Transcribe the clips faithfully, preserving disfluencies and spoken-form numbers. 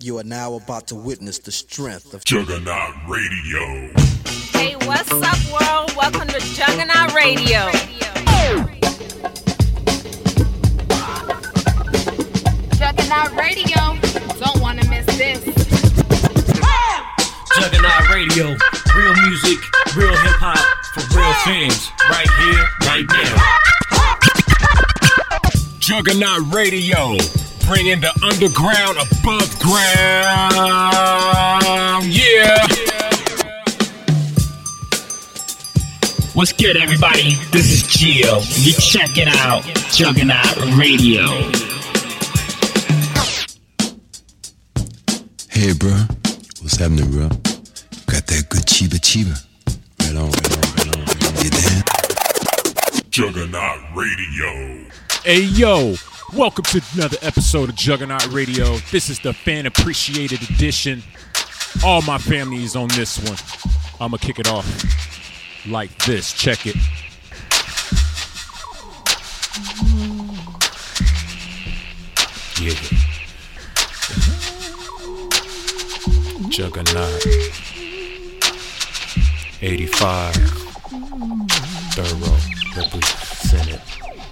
You are now about to witness the strength of Juggernaut Radio. Hey, what's up, world? Welcome to Juggernaut Radio. Juggernaut Radio. Don't want to miss this. Juggernaut Radio. Real music, real hip-hop, for real fans. Right here, right now. Juggernaut Radio. Bringing the underground above ground. Yeah. What's good, everybody? This is Gio. You check it out. Juggernaut Radio. Hey, bro. What's happening, bro? Got that good chiba chiba. Right on, right on, right on. You there? Juggernaut Radio. Hey, yo. Welcome to another episode of Juggernaut Radio. This is the Fan Appreciated Edition. All my family is on this one. I'm going to kick it off like this. Check it. Yeah. Juggernaut. eighty-five. Thorough. Represent it.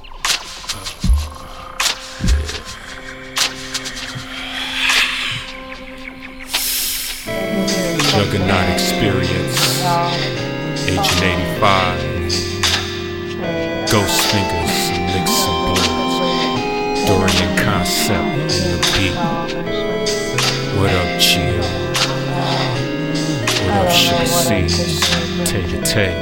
Juggernaut Experience, Agent eighty-five, Ghost Fingers, Licks and Blues, Dorian Concept in the beat. What up, Gio? What up, Sugar Seeds? Tay to Tay.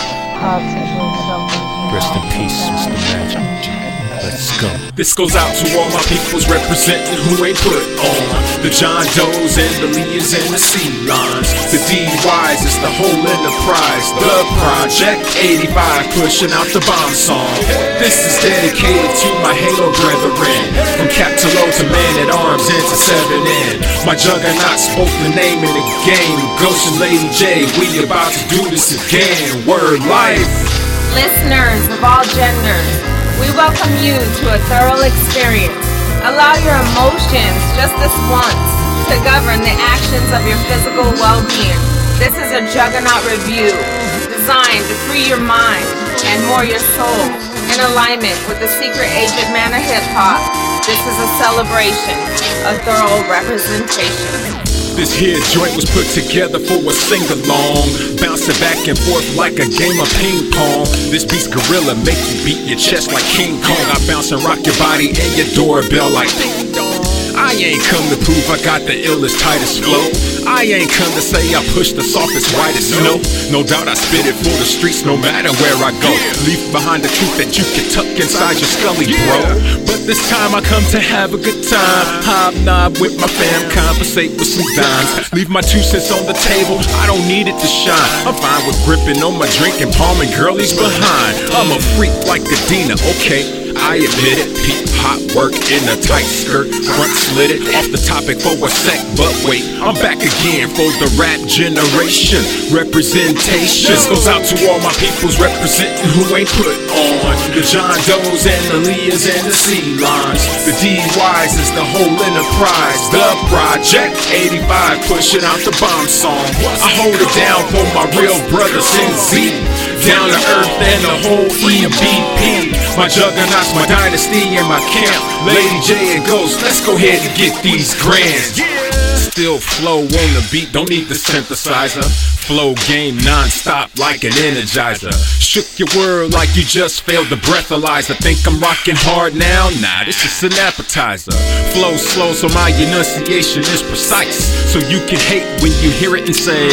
Rest in peace, Mister Magic. Let's go. This goes out to all my peoples representing who ain't put on. The John Does and the Leahs and the C-Lines. The D Ys, it's the whole enterprise. The Project eighty-five pushing out the bomb song. This is dedicated to my Halo brethren. From Cap to Low to Man at Arms and to seven N. My Juggernaut spoke the name in the game. Ghost and Lady J, we about to do this again. Word life. Listeners of all genders, we welcome you to a thorough experience. Allow your emotions just this once to govern the actions of your physical well-being. This is a Juggernaut review designed to free your mind and more your soul in alignment with the secret agent manner hip-hop. This is a celebration, a thorough representation. This here joint was put together for a sing-along, bouncing back and forth like a game of ping pong. This beat's gorilla, make you beat your chest like King Kong. I bounce and rock your body and your doorbell like ding dong. I ain't come to prove I got the illest, tightest flow. I ain't come to say I push the softest, whitest snow. No doubt I spit it for the streets no matter where I go. Leave behind the truth that you can tuck inside your scully, bro. But this time I come to have a good time. Hobnob with my fam, conversate with some dimes. Leave my two cents on the table, I don't need it to shine. I'm fine with gripping on my drink and palming girlies behind. I'm a freak like Adina, okay, I admit it. Peep hot work in a tight skirt, front slit it. Off the topic for a sec, but wait, I'm back again for the rap generation. Representation. This goes out to all my peoples representing who ain't put on. The John Does and the Leahs and the C-Lines. The D Ys is the whole enterprise. The Project eighty-five pushing out the bomb song. I hold it down for my real brothers in Z. Down to earth and the whole E B P. My Juggernauts, my dynasty, and my camp. Lady J and Ghost, let's go ahead and get these grands. Still flow on the beat, don't need the synthesizer. Flow game non-stop like an energizer. Shook your world like you just failed the breathalyzer. Think I'm rocking hard now? Nah, this is an appetizer. Flow slow so my enunciation is precise. So you can hate when you hear it and say,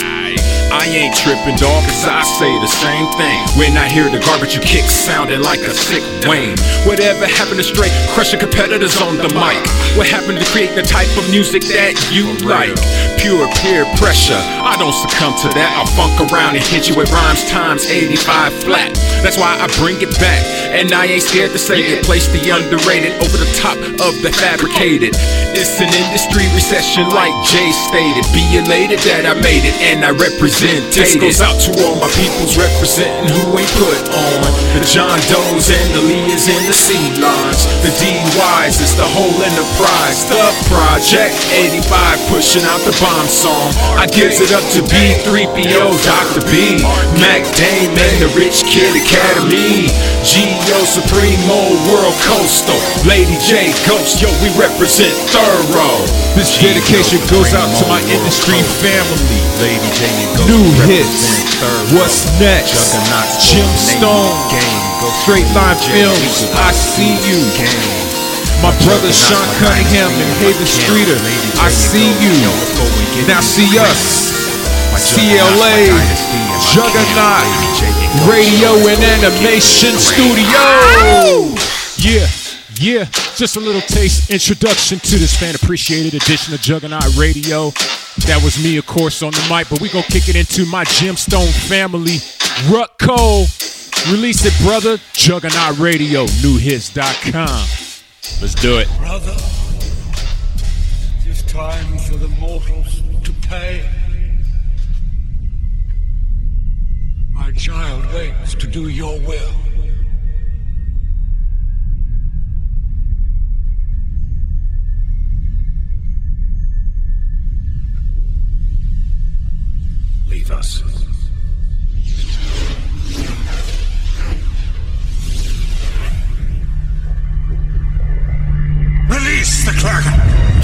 I ain't tripping, dog, cause I say the same thing. When I hear the garbage you kick sounding like a sick Wayne. Whatever happened to straight crushing competitors on the mic? What happened to create the type of music that you like? Pure, pure, pressure. I don't succumb to that. I'll funk around and hit you with rhymes times eighty-five flat. That's why I bring it back, and I ain't scared to say it. Place the underrated over the top of the fabricated. It's an industry recession like Jay stated. Be elated that I made it and I represent. This goes out to all my peoples representing who ain't put on. The John Does and the Leahs and the C-Lines. The D Ys, it's the whole enterprise. The Project eighty-five pushing out the bomb song. I gives it up to B three P O, Doctor B, Mac Dame and the Rich Kid Academy, G O Supremo, World Coastal, Lady J Ghost, yo, we represent thorough. This dedication goes out to my industry family. Lady J and Ghost, New hits, what's next? Jim Stone, Straight Line Films, I See You. My brother Sean Cunningham and Haven Streeter, I See You. Now see us. C L A, Juggernaut, Radio and Animation Studio. Yeah, yeah, just a little taste, introduction to this fan appreciated edition of Juggernaut Radio. That was me, of course, on the mic, but we gonna kick it into my Gemstone family. Ruck Cole, release it, brother. Juggernaut Radio, new hits dot com. Let's do it. Brother, it's time for the mortals to pay. My child waits to do your will. Leave us. Release the Kraken!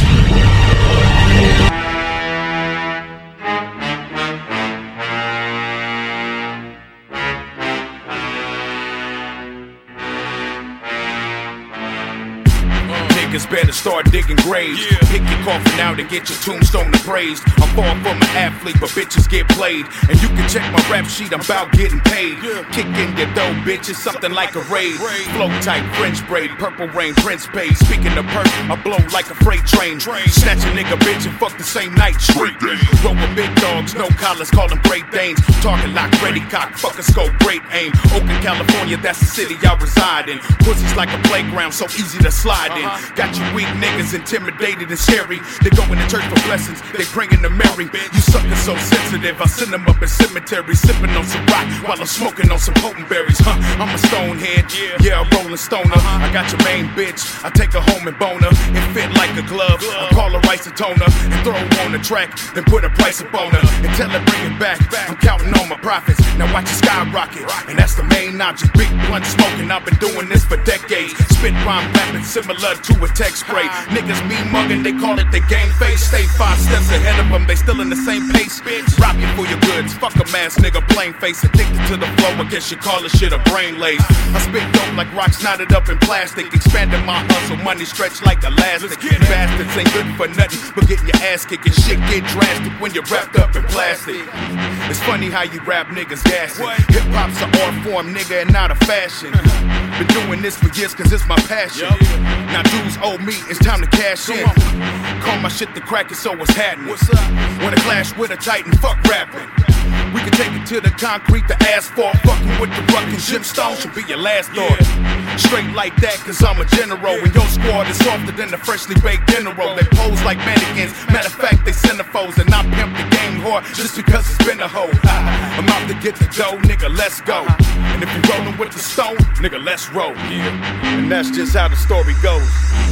Niggas better start digging graves. Yeah. Pick your coffin out and get your tombstone appraised. I'm far from an athlete, but bitches get played. And you can check my rap sheet, I'm about getting paid. Yeah. Kick in your dough, bitch, it's something like a raid. Flow type, French braid, purple rain, Prince paid. Speaking of perk, I blow like a freight train. train. Snatch a nigga, bitch, and fuck the same night. Street roll with big dogs, no collars, call them Great Danes. Target lock, ready cock, fuck a scope, great aim. Oakland, California, that's the city I reside in. Pussy's like a playground, so easy to slide in. Uh-huh. Got you weak niggas intimidated and scary. They going to church for blessings, they praying to Mary. You suckers so sensitive, I send them up in cemeteries, sipping on some rock while I'm smoking on some potent berries. Huh, I'm a stonehead, yeah, a rolling stoner. I got your main bitch, I take her home and bone her. It fit like a glove, I call her isotona and throw her on the track, then put a price up on her and tell her bring it back. I'm counting on my profits, now watch it skyrocket, and that's the main object. Big blunt smoking, I've been doing this for decades. Spit rhyme rapping similar to a tech spray. Niggas me mugging, they call it the game face. Stay five steps ahead of them, they still in the same pace. Rob you for your goods, fuck a mask nigga, plain face. Addicted to the flow, I guess you call this shit a brain lace. I spit dope like rocks knotted up in plastic. Expanding my hustle, money stretched like elastic. Bastards ain't good for nothing but getting your ass kicked. And shit get drastic when you're wrapped up in plastic. It's funny how you rap niggas gassing. Hip hop's an art form, nigga, and not a fashion. Been doing this for years cause it's my passion. Now dudes owe me, it's time to cash in. Call my shit the cracker, so what's happening? Wanna clash with a titan, fuck rapping. We can take it to the concrete, the asphalt. Fucking with the ruck and Gemstone should be your last thought. Straight like that, cause I'm a general. And your squad is softer than the freshly baked dinner roll. They pose like mannequins, matter of fact, they centerfolds. And I pimp the game hard just because it's been a hoe. I'm out to get the dough, nigga, let's go. And if you rollin' with the stone, nigga, let's roll. Yeah. And that's just how the story goes.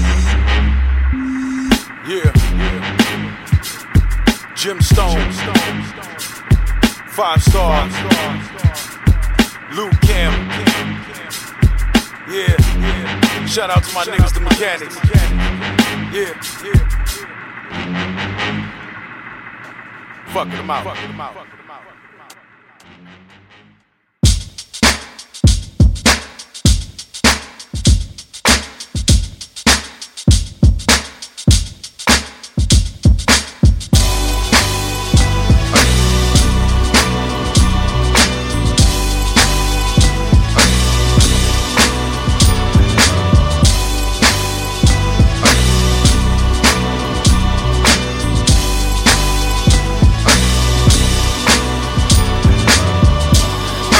Yeah, yeah. Gemstone, five star, Luke Cam. Yeah, yeah. Shout out to my niggas, the mechanics. Yeah, yeah. Fucking them out. Fucking them out.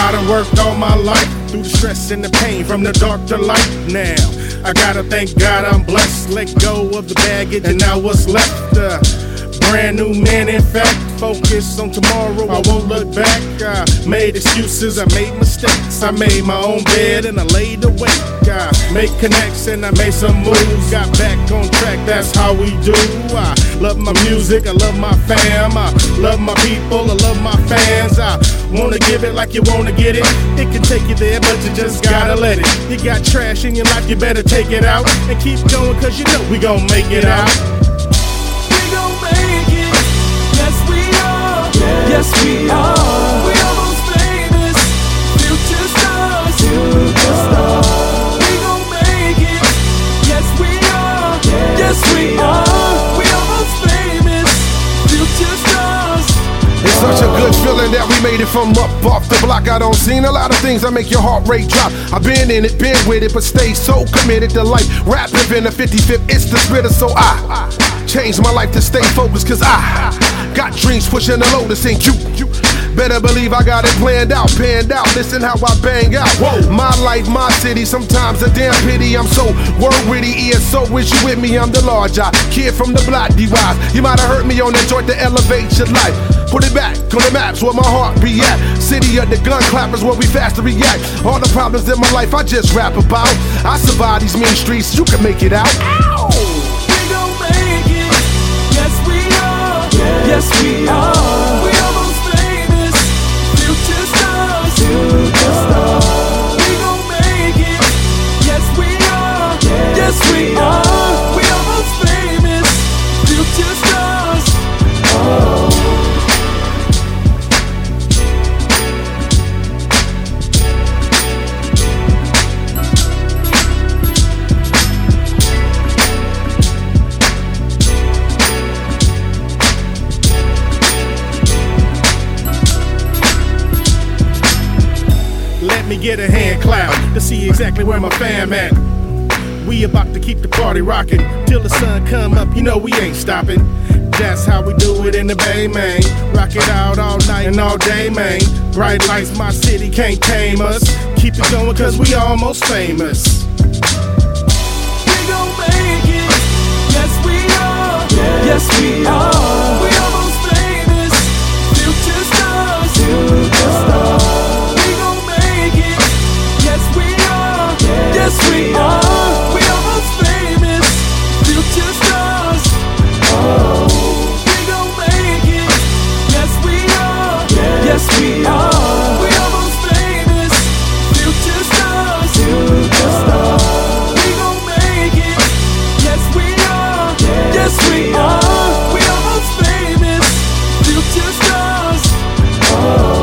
I done worked all my life through the stress and the pain, from the dark to light. Now I gotta thank God I'm blessed. Let go of the baggage and now what's left? Uh, brand new man, in fact. Focus on tomorrow, I won't look back. I made excuses, I made mistakes. I made my own bed and I laid awake. I made connects and I made some moves. Got back on track, that's how we do. I love my music, I love my fam. I love my people, I love my fans. I wanna give it like you wanna get it. It can take you there, but you just gotta let it. You got trash in your life, you better take it out. And keep going, cause you know we gon' make it out. Yes, we are. We almost famous, future stars. Future stars. We gon' make it. Yes, we are. Yes, we are. We almost famous, future stars. It's such a good feeling that we made it from up off the block. I don't seen a lot of things that make your heart rate drop. I've been in it, been with it, but stay so committed to life. Rap in the fifty-fifth, it's the spitter, so I changed my life to stay focused, cause I got dreams pushing the lotus, ain't you? Better believe I got it planned out, panned out. Listen how I bang out. Whoa. My life, my city, sometimes a damn pity. I'm so word witty, E S O wish you with me. I'm the large eye, kid from the block, D-Wise. You might have heard me on that joint to elevate your life. Put it back on the maps where my heart be at. City of the gun clappers where we fast to react. All the problems in my life I just rap about. I survive these mean streets, you can make it out. Ow! Yes, we are. We almost famous, future stars. Future stars. We gon' make it. Yes, we are. Yes, we are. We almost famous, future stars. Oh. Me get a hand clap to see exactly where my fam at. We about to keep the party rocking till the sun come up, you know we ain't stopping. That's how we do it in the Bay, man. Rock it out all night and all day, man. Bright lights, my city can't tame us. Keep it going cause we almost famous. We gon' make it. Yes we are. Yes we are. We almost famous. Future stars. Future stars. Yes, we are. We almost famous, future stars. Oh, we gon' make it. Yes, we are. Yes, we are. We almost famous, future stars. Future stars. We gon' make it. Yes, we are. Yes, we are. We almost famous, future stars. Oh.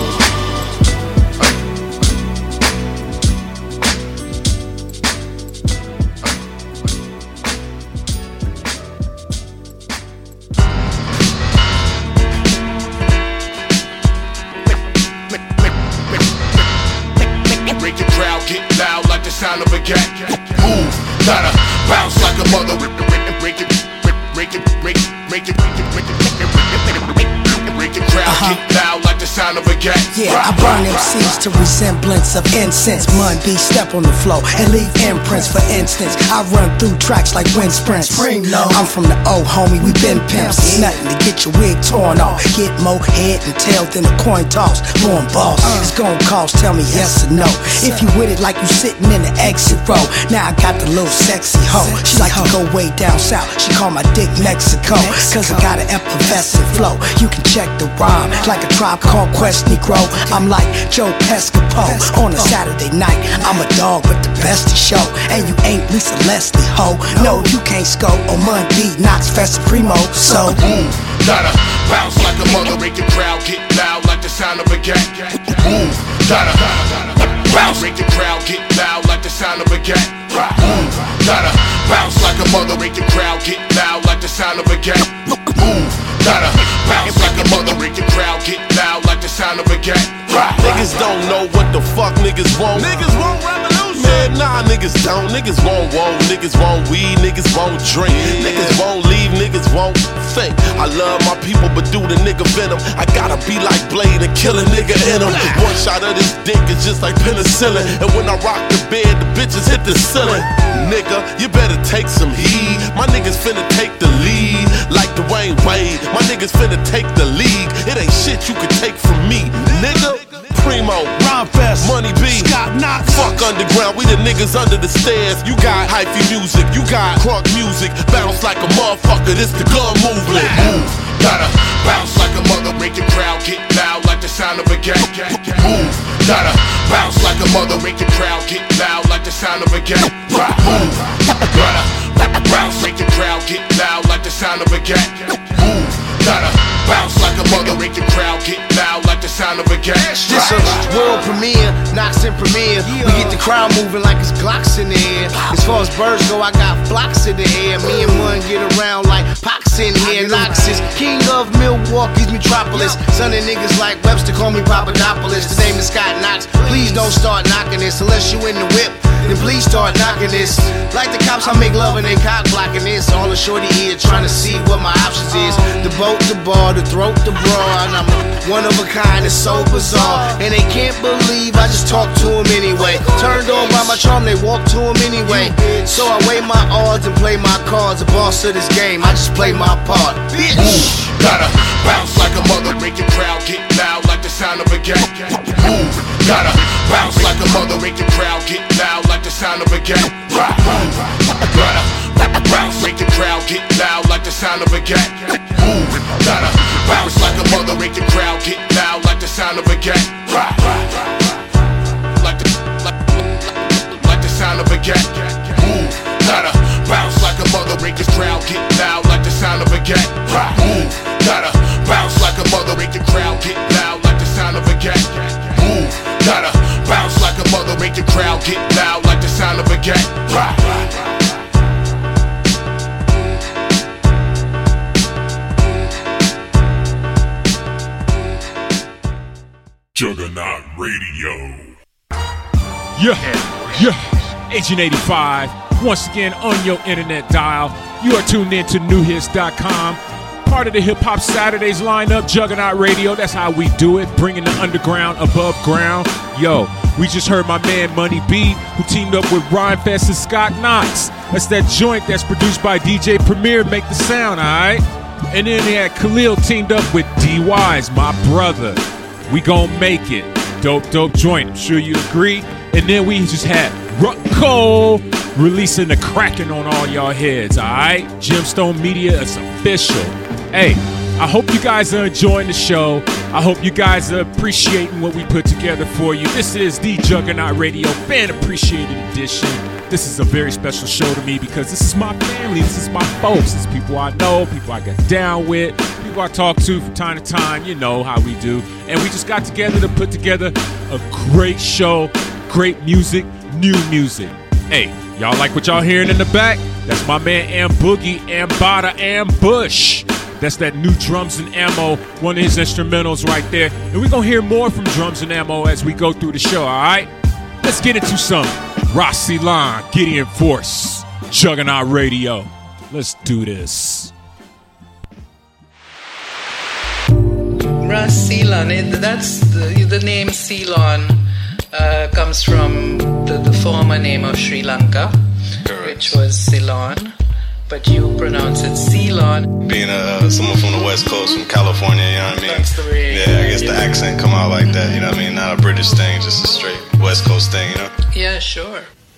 Sound of a cat. Move, gotta bounce like a mother. Break it, break it, break it, break it, break it, break it, break it, break it, break the crowd. Get loud like the sound of a cat. Yeah, I burn M Cs to resemblance of incense. Mun B step on the floor and leave imprints. For instance, I run through tracks like wind sprints. I'm from the old homie, we been pimps. Nothing to get your wig torn off. Get more head and tail than a coin toss. Born boss, it's gon' cost, tell me yes or no. If you with it like you sitting in the exit row. Now I got the little sexy hoe. She like to go way down south. She call my dick Mexico. Cause I got an effervescent flow. You can check the rhyme like a Tribe Called Quest Negro. I'm like Joe Pescopo on a Saturday night. I'm a dog but the best to show. And you ain't Lisa Leslie ho. No, you can't score on Mun B, Knox, Festa Primo. So boom, gotta bounce like a mother. Make the crowd get loud like the sound of a cat. Boom, gotta bounce. Make the crowd get loud like the sound of a cat. Boom, gotta bounce like a mother. Make the crowd get loud like the sound of a cat. Boom, gotta bounce like a mother. Make the crowd get loud like the sound of a cat. Niggas don't know what the fuck niggas want. Niggas want revolution. Man, nah, niggas don't. Niggas won't want. Niggas won't weed. Niggas won't drink. Niggas won't leave. Niggas won't think. I love my people, but do the the nigga venom. I gotta be like Blade and kill a nigga in him. One shot of this dick is just like penicillin. And when I rock the bed, the bitches hit the ceiling. Nigga, you better take some heed. My niggas finna take the lead. Like Dwayne Wade, my niggas finna take the league. It ain't shit you can take from me, nigga. Primo, Ron Fest, Money B, Scott Knox. Fuck underground, we the niggas under the stairs. You got hyphy music, you got crunk music. Bounce like a motherfucker, this the gun movement. Move, gotta bounce like a mother, make the crowd get loud like the sound of a gang. Move, gotta bounce like a mother, make the crowd get loud like the sound of a gang. Move, gotta bounce, make the crowd get loud like the sound of a gang. Move, gotta bounce like a mother, make the crowd get loud like the sound of a gang. This a world premiere, Knox and premiere. We get the crowd moving like it's Glocks in the air. As far as birds go, I got flocks in the air. Me and one get around like Pox in here. Knox is king of Milwaukee's metropolis. Son of niggas like Webster call me Papadopoulos. The name is Scott Knox. Please don't start knocking this unless you in the whip. Then please start knocking this. Like the cops, I make love and they cock blocking this. All the shorty here trying to see what my options is. The boat, the bar, the throat, the bra. And I'm one of a kind, it's so bizarre. And they can't believe I just talk to them anyway. Turned on by my charm, they walk to them anyway. So I weigh my odds and play my cards. The boss of this game, I just play my part. Bitch! Move, gotta bounce like a mother, make the crowd get loud like the sound of a gang. Move, gotta bounce like a mother, make the crowd get loud like the sound of a gang. Move, gotta bounce, make the crowd get loud like the sound of a gang. Move, gotta bounce like a mother, make the crowd get loud like the sound of a gang. Like the, like, like the sound of a gang. Move, gotta bounce like a mother, make the crowd get loud like the sound of a gang. Move, gotta bounce like a mother, make the crowd get loud like the sound of a gang. Move, gotta bounce like a mother, make the crowd get loud like the sound of a gang. Juggernaut Radio. Yeah, yeah. Agent eighty-five, once again on your internet dial. You are tuned in to new hits dot com. Part of the Hip Hop Saturdays lineup, Juggernaut Radio. That's how we do it, bringing the underground above ground. Yo, we just heard my man Money B, who teamed up with Rhyme Fest and Scott Knox. That's that joint that's produced by D J Premier, Make the Sound, alright? And then they had Khalil teamed up with D Wise, my brother. We gon' make it. Dope, dope joint. I'm sure you agree. And then we just had Rucko releasing the Kraken on all y'all heads, alright? Gemstone Media is official. Hey, I hope you guys are enjoying the show. I hope you guys are appreciating what we put together for you. This is the Juggernaut Radio Fan Appreciated Edition. This is a very special show to me because this is my family. This is my folks. This is people I know, people I get down with, people I talk to from time to time. You know how we do. And we just got together to put together a great show, great music, new music. Hey, y'all like what y'all hearing in the back? That's my man Am Boogie, Ambada, Ambush. That's that new Drums and Ammo, one of his instrumentals right there. And we're going to hear more from Drums and Ammo as we go through the show, all right? Let's get into some Ras Ceylon, Gideon Force, Juggernaut Radio. Let's do this. Ras Ceylon, it, that's the, the name Ceylon uh, comes from the, the former name of Sri Lanka, correct, which was Ceylon. But you pronounce it Ceylon. Being uh, someone from the West Coast, from California, you know what I mean? That's the way. Yeah, I guess the accent come out like that, you know what I mean? Not a British thing, just a straight West Coast thing, you know? Yeah, sure.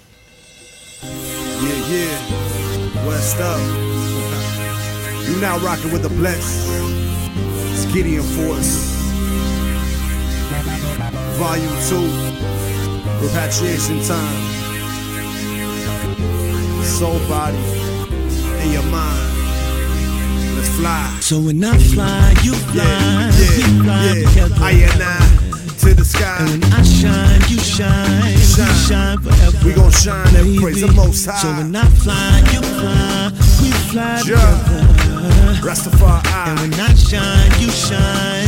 Yeah, yeah. West up. You now rocking with the Bless. It's Gideon Force. Volume two. Repatriation time. Soul body. In your mind, let's fly. So when I fly, you fly, yeah, we yeah, fly yeah. together. I and I to the sky. And when I shine, you shine, shine. we shine forever. We gon' shine baby. And praise the Most High. So when I fly, you fly, we fly yeah. together. Rastafari. And when I shine, you shine, we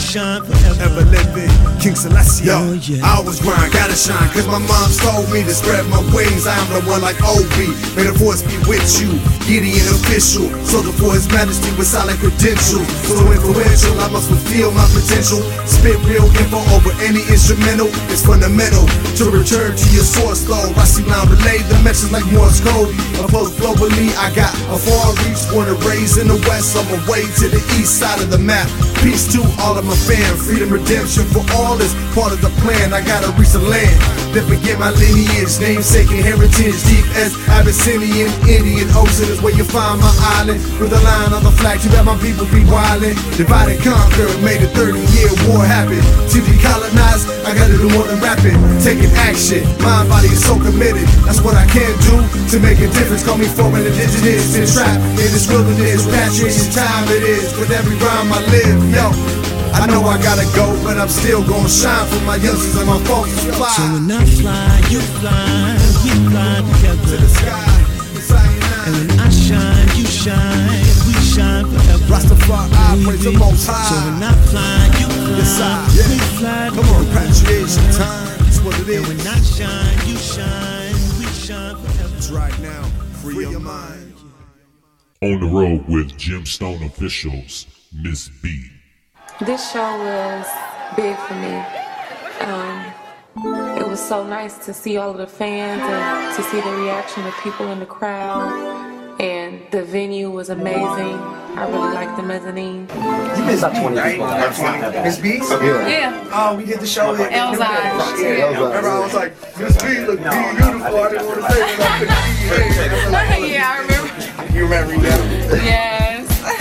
shine forever. Ever living, King Celestia. Yo, oh, yeah. I always grind, gotta shine, cause my mom told me to spread my wings. I am the one like Obi. May the force be with you. Gideon official, soldier for his majesty with solid credentials. So influential, I must fulfill my potential. Spit real info over any instrumental. It's fundamental to return to your source though. I see now relay the message like Morse code. Opposed globally, I got a far reach. Born and raised in the west, on my way to the east side of the map. Peace to all of my fans. Freedom, redemption for all is part of the plan. I gotta reach the land, then forget my lineage. Namesake and heritage, deep as Abyssinian, Indian Ocean is where you find my island. With a line on the flag, you got my people be wildin'. Divide and conquer, made a thirty year war happen. To decolonize, I gotta do more than rapping. Taking action, my body is so committed. That's what I can do to make a difference. Call me foreign indigenous and trapped in this wilderness. Repatriation time it is, with every rhyme I live, yo. I know I gotta go, but I'm still gonna shine for my youngsters and my folks to fly. So when I fly, you fly, we fly together to the sky. And when I shine, you shine, we shine forever. Rastafari, praise the Most High. So when I fly, you fly, yes, I, yeah. we fly Come on, repatriation time, that's what it is. And when I shine, you shine, we shine forever. It's right now, free, free your mind. On the road with Gemstone officials, Miss B. This show was big for me. Um, it was so nice to see all of the fans and to see the reaction of people in the crowd. And the venue was amazing. I really liked the mezzanine. You missed about twenty people. Miss B? Yeah. Yeah. Oh, we did the show at Elzai. Yeah. Remember, I was like, Miss B look beautiful. I didn't want to say that. Yeah, I remember. You remember that? Yes.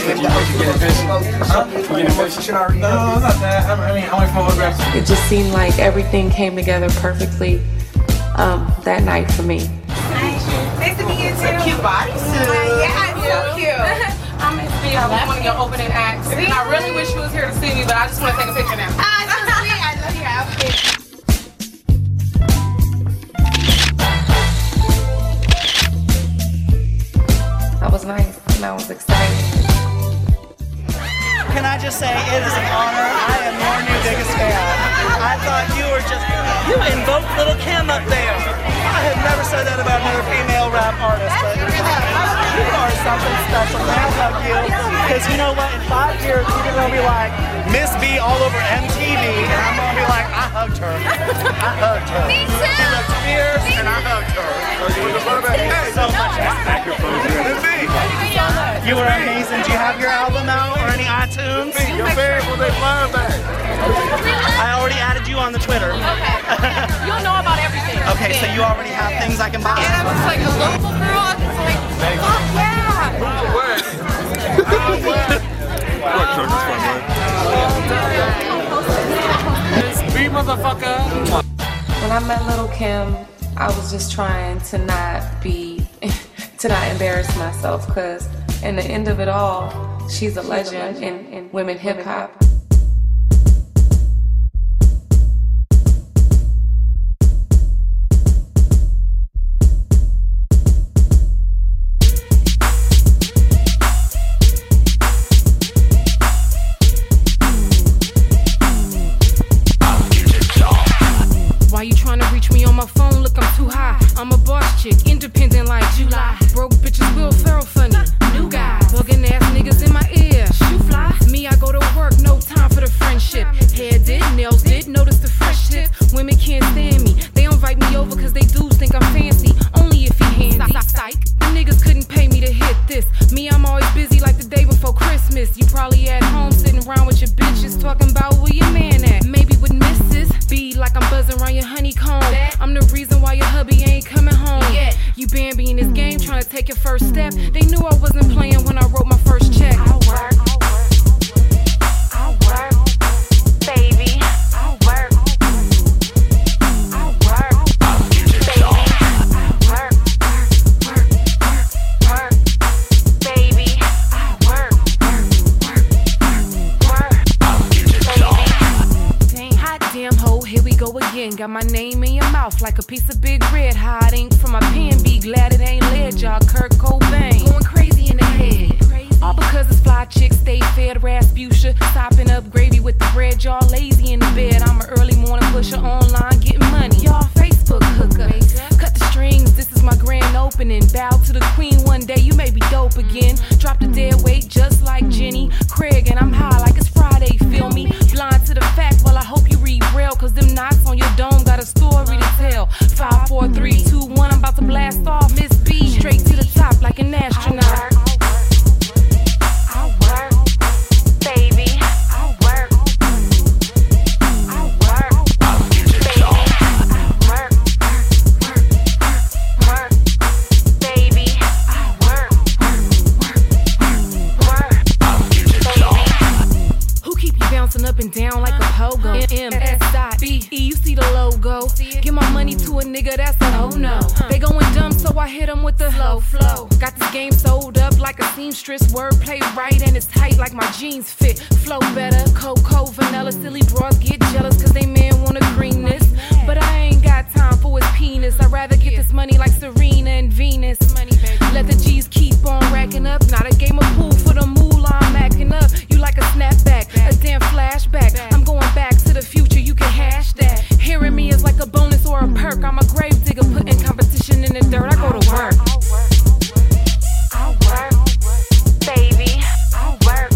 No, not that. I mean, how many photographs? It just seemed like everything came together perfectly um, that night for me. Nice to meet you too. Cute bodysuit. Yeah, it's so cute. I'm Miss B. I was one of your opening acts. And I really wish you was here to see me, but I just want to take a picture now. Ah, so sweet. I love your outfit. That was nice, and I was excited. Can I just say it is an honor. I am your new biggest fan. I thought you were just, you invoked Little Kim up there. I have never said that about another female rap artist, but you are something special. Man, I love you. Because you know what, in five years, people are going to be like, Miss B all over M T V, and I'm going to be like, I hugged her. I hugged her. Me too. She looked fierce, and I hugged her. Hey, so much respect. You were amazing. Do you have your album out or any iTunes? Your bag will they fly back? I already added you on the Twitter. Okay. You'll know about everything. Okay, so you already have things I can buy. And I was like a local girl. I was like, fuck yeah. Be motherfucker. When I met Little Kim, I was just trying to not be, to not embarrass myself, because in the end of it all, she's a legend in, in women hip hop. Why you trying to reach me on my phone? Look, I'm too high. I'm a boss chick, independent like July. Broke bitches, Will Ferrell funny. New guy, bugging ass niggas in my ear. Shoe fly. Me, I go to work, no time for the friendship. Hair did, nails did, notice the fresh tip. Women can't stand me. They invite me over cause they dudes think I'm fancy. Only if he handy. Psych. The niggas couldn't pay me to hit this. Me, I'm always busy like the day before Christmas. You probably at home sitting around with your bitches talking about where your man at. Maybe with Missus B like I'm buzzing around your honeycomb. I'm the reason why your hubby ain't coming home. You Bambi in this game trying to take your first step. They knew I wasn't playing when I wrote my first check. I work, I work, baby. I work, I work, baby. I work, work, work, work, baby. I work, work, work, work, baby. Hot damn hoe, here we go again. Got my name in your mouth like a piece of big red. Hot ink from my pen. Be glad it ain't lead, y'all. Kurt Cobain going crazy in the head. All because it's fly chicks stay fed Rasputia, sopping up gravy with the bread. Craig and I'm high like it's Friday, feel me? Blind to the fact, well I hope you read Braille, cause them knots on your dome got a story to tell. Five, four, three, two, one, I'm about to blast off. Miss B, straight to the top like an astronaut. Up and down like a pogo. M S I B E, you see the logo. Give my money to a nigga, that's a oh no. They going dumb, so I hit them with the slow flow. Got this game sold up like a seamstress. Wordplay right and it's tight like my jeans fit. Flow better, cocoa, vanilla. Silly bras get jealous cause they men wanna green this. But I ain't got time for his penis. I'd rather get this money like Serena and Venus. Let the G's keep on racking up. Not a game of pool for the moolah, I'm acting up. You like a snapback, a damn flashback. I'm going back to the future, you can hash that. Hearing me is like a bonus or a perk. I'm a grave digger putting competition in the dirt. I go to work. I work, baby. I work.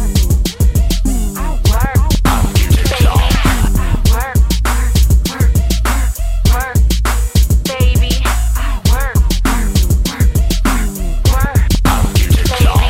I work, baby. I work, work, work, work, baby. I work, work, work, baby.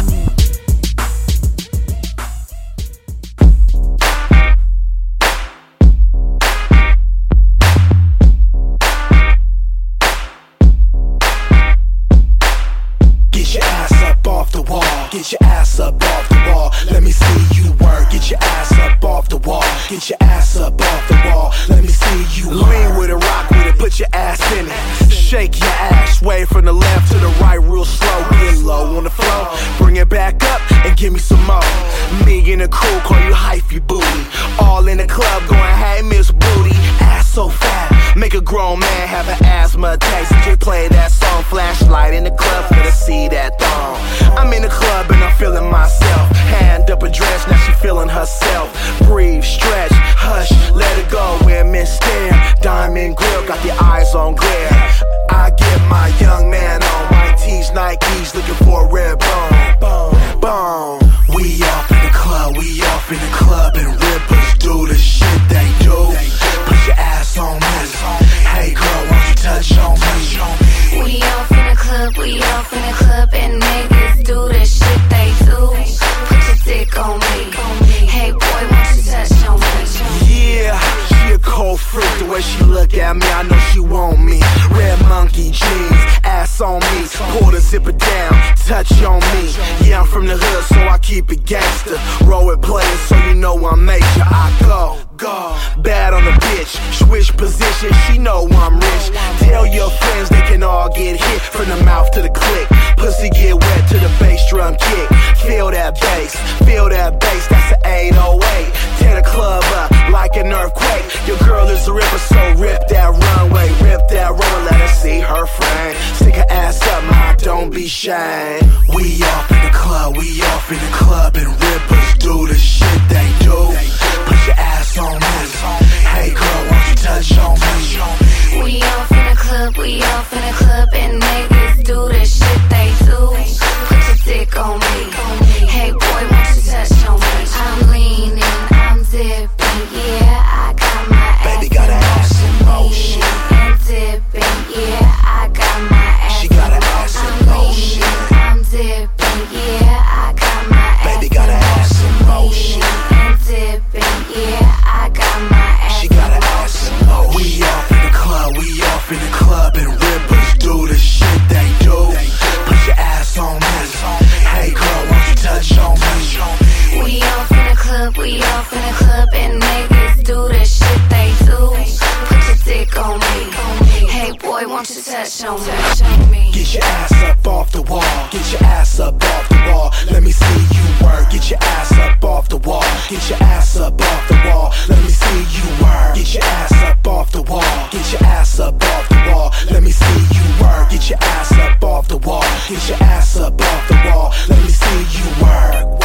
Get your ass up off the wall. Let me see you work. Get your ass up off the wall. Get your ass up off the wall. Let me see you work. Lean with it, rock with it, put your ass in it. Shake your ass, sway from the left to the right real slow. Get low on the floor, bring it back up and give me some more. Me and the crew call you hyphy booty. All in the club going, hey Miss Booty. Ass so fat, make a grown man have an asthma attack. So just play that song, flashlight in the club for to see that thong. I'm in the club and I'm feeling myself. Hand up a dress, now she feeling herself. Breathe, stretch, hush, let it go. Women stare, diamond grill, got the eyes on glare. I get my young man on white tees, Nikes, looking for a red bone. Bone, bone. We off in the club, we off in the club, and rippers do the shit they do. Put your ass on me. Hey girl, won't you touch on me? We off in the club, we off in the club, and niggas do the shit they do. Put your dick on me. Hey boy, won't you touch on me? Yeah, she a cold freak. The way she look at me, I know she want me. Red monkey jeans, ass on me. Pull the zipper down, touch on me. Yeah, I'm from the hood, so I keep it gangster. Roll it playing, so you know I'm major. I go, go, bad on the bitch. Switch position, she know I'm rich. Tell your friends they can all get hit from the mouth to the click. Pussy get wet to the bass drum kick. Feel that bass, feel that bass. That's an eight oh eight. Tear the club up like an earthquake. Your girl is a ripper, so rip that runway, rip that roller, let her see her frame. Stick her ass up, ma, don't be shy. We off in the club, we off in the club, and rippers do the shit they do. Put your ass on me. Hey girl, won't you touch on me? We off in the club, we off in the club, and niggas do the shit they do. Put your dick on me. Hey boy, won't you touch on me? I'm leaning, I'm dipping, yeah, I got my ass. Baby got an ass in motion. And dipping, yeah, I got my ass. She got an ass in motion. I'm dipping, yeah, I got my ass. Baby got an ass in motion. And dipping, yeah, I got my ass. She got an ass in motion. We off in the club, we off in the club, and rippers do the shit they do. Put your ass on me. Hey girl, won't you touch on me? We off in the club, we off in the club, and niggas do the shit they do. Put your dick on me. Hey boy, won't you touch on me? Get your ass up off the wall. Get your ass up off the wall. Let me see you work. Get your ass up off the wall. Get your ass up off the wall. Let me see you work. Get your ass up off the wall. Get your ass up off the wall. Let me see you work. Get your ass up off the wall. Get your ass up off the wall. Let me see you work.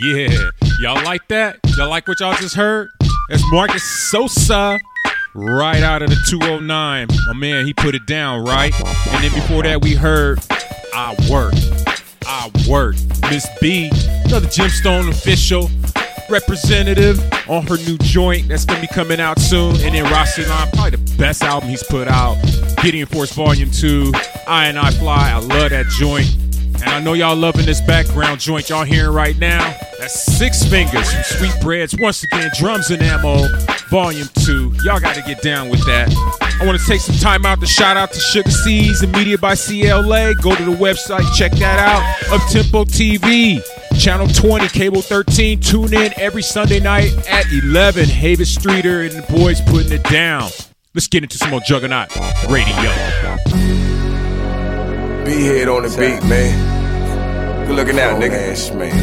Yeah, y'all like that? Y'all like what y'all just heard? That's Marcus Sosa, right out of the two oh nine. My man, he put it down, right? And then before that, we heard I Work. I Work. Miss B, another Gemstone official representative on her new joint that's gonna be coming out soon. And then Rossilon, probably the best album he's put out, Gideon Force Volume two, I and I Fly. I love that joint. And I know y'all loving this background joint y'all hearing right now. That's Six Fingers from Sweetbreads. Once again, Drums and Ammo, Volume two. Y'all got to get down with that. I want to take some time out to shout out to Sugar Seas and Media by C L A. Go to the website, check that out. Up-Tempo T V, Channel twenty, Cable thirteen. Tune in every Sunday night at eleven. Havis Streeter and the boys putting it down. Let's get into some more Juggernaut Radio. B-Head on the beat, man. Good looking out, nigga. Ass, man.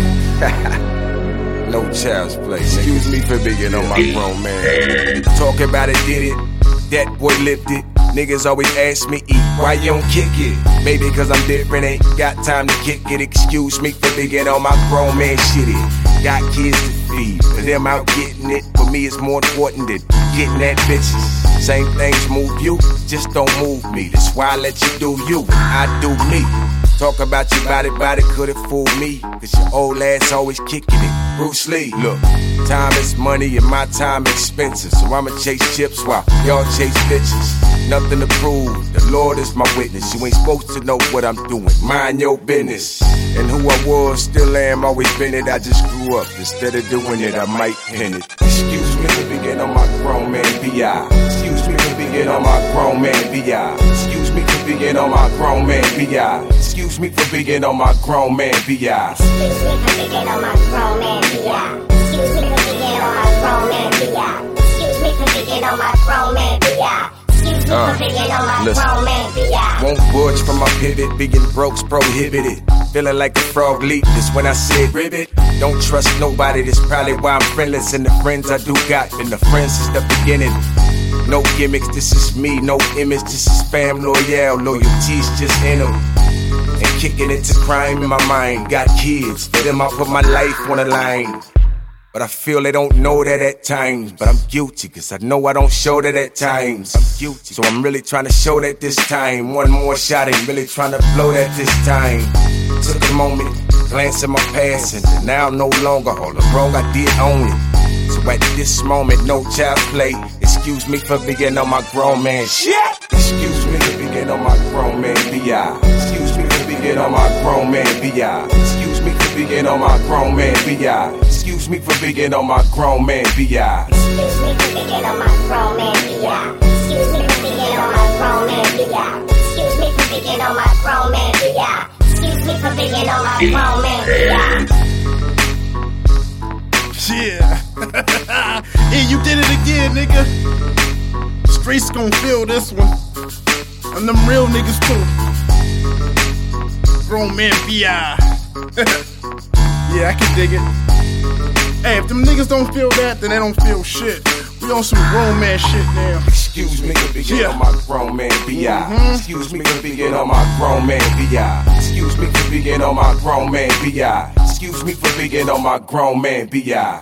No child's play. Excuse me for being on my grown man. Talk about it, did it. That boy lived it. Niggas always ask me, eat, why you don't kick it? Maybe cause I'm different, ain't got time to kick it. Excuse me for being on my grown man shit. Got kids to feed, but them out getting it. For me, it's more important than getting at bitches. Same things move you, just don't move me. That's why I let you do you, I do me. Talk about your body, body couldn't fool me. Cause your old ass always kicking it. Bruce Lee, look, time is money and my time expensive. So I'ma chase chips while y'all chase bitches. Nothing to prove, the Lord is my witness. You ain't supposed to know what I'm doing, mind your business. And who I was, still am, always been it. I just grew up, instead of doing it, I might pin it. Excuse me for being on my grown man B I. Excuse me for being on my grown man B I. Excuse me for being on my grown man B I. Excuse me for being on my grown man B I. Excuse me for being on my grown man B I. Excuse me for being on my grown man B I. Excuse me for being on my grown man B I. Uh, listen, won't budge from my pivot, being broke's prohibited. Feeling like a frog leap, just when I said ribbit. Don't trust nobody, that's probably why I'm friendless. And the friends I do got, and the friends is the beginning. No gimmicks, this is me, no image, this is fam loyal. Loyalty's just in them. And kicking it to crime in my mind. Got kids, for them I put my life on the line. But I feel they don't know that at times. But I'm guilty, cause I know I don't show that at times. I'm guilty, so I'm really trying to show that this time. One more shot, ain't really trying to blow that this time. Took a moment, glance at my past, and now I'm no longer all the wrong I did own it. So at this moment, no child's play. Excuse me for being on my grown man shit. Excuse me for being on my grown man B I. Excuse me for being on my grown man B I. Excuse me for being on my grown man B I. Excuse me for being on my grown man B I. Excuse me for being on my grown man B I. Excuse me for being on my grown man B I. Excuse me for being on my grown man B I. Excuse me for being on my grown man B I. Yeah. Yeah, you did it again, nigga. Streets gon' feel this one. And them real niggas too. Grown man B I. Yeah, I can dig it. Hey, if them niggas don't feel that, then they don't feel shit. We on some grown man shit now. Excuse me for being yeah. on my grown man B I. Mm-hmm. Excuse me for being on my grown man B I. Excuse me for being on my grown man B I. Excuse me for being on my grown man B I.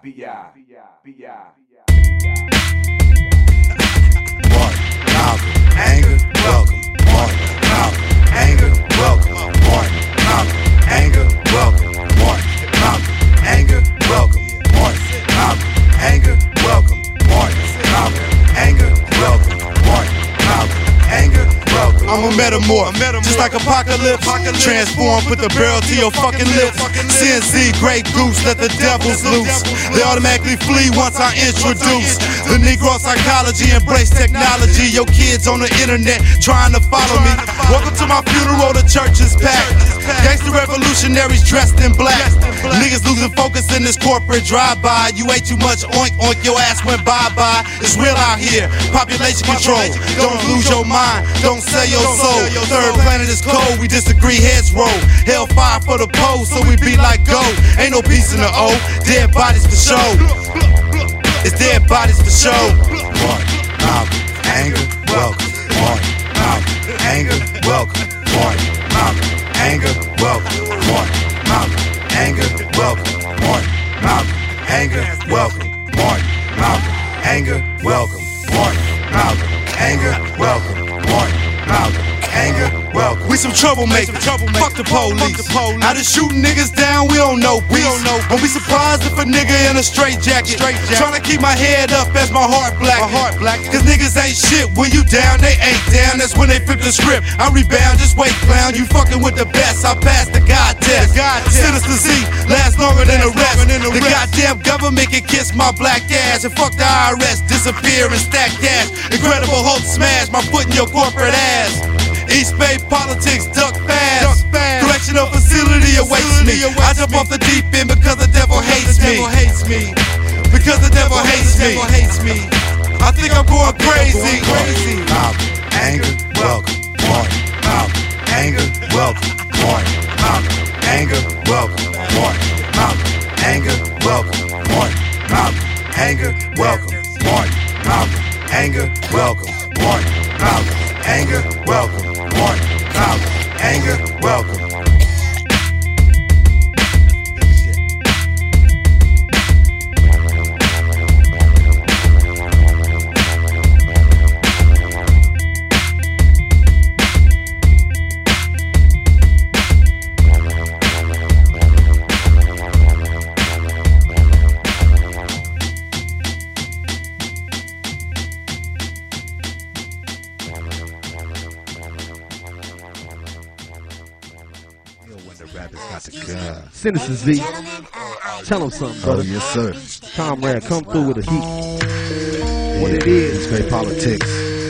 Martin, Malcolm, anger, welcome. Martin, Malcolm, anger, welcome. Martin, Malcolm, anger, welcome. Martin, Malcolm, anger, welcome. Martin, Malcolm, anger, welcome. Martin, Malcolm, anger, welcome. Martin, Malcolm, anger, welcome. I'm a metamorph, just like Apocalypse. Transform, put the barrel to your fucking lips. C N Z, Grey Goose, let the devils loose. They automatically flee once I introduce the Negro psychology, embrace technology. Your kids on the internet trying to follow me. Welcome to my funeral, the church is packed. Gangsta revolutionaries dressed in black. Niggas losing focus in this corporate drive-by. You ate too much, oink oink, your ass went bye-bye. It's real out here, population control. Don't lose your mind, don't sell your soul. Third planet is cold, we disagree, heads roll. Hellfire for the pole, so we be like go. Ain't no peace in the O, dead bodies for show. It's dead bodies for show. Martin, Malcolm, anger, welcome. Martin, Malcolm, anger, welcome. Martin, Malcolm, anger, welcome. Martin, Malcolm, anger, welcome. anger, welcome. Martin, Malcolm, anger, welcome. Martin, Malcolm, anger, welcome. Martin, Malcolm, anger, welcome. We some troublemakers, fuck the police. How to shoot niggas down, we don't know. We don't know. Don't be surprised if a nigga in a straight jacket. Tryna keep my head up as my heart black. My heart black. Cause niggas ain't shit. When you down, they ain't down. That's when they flip the script. I rebound, just wait, clown. You fucking with the best. I passed the God test. Sinister Z lasts longer than the rest. The goddamn government can kiss my black ass. And fuck the I R S, disappear and stack cash. Incredible Hulk smash my foot in your corporate ass. East Bay politics, duck fast. Correctional facility awaits me. I jump off the deep end because the devil hates me. Because the devil hates me. I think I'm going crazy. Malcolm, anger, welcome. Martin, Malcolm, anger, welcome. Martin, Malcolm, anger, welcome. Martin, Malcolm, anger, welcome. Martin, Malcolm, anger, welcome. Martin, Malcolm, anger, welcome. Martin, Malcolm, anger, welcome. Martin, Malcolm, anger, welcome. Sinister Z, tell him something, brother. Oh, yes, sir. Comrade, come through with a heat. What it is. Straight politics.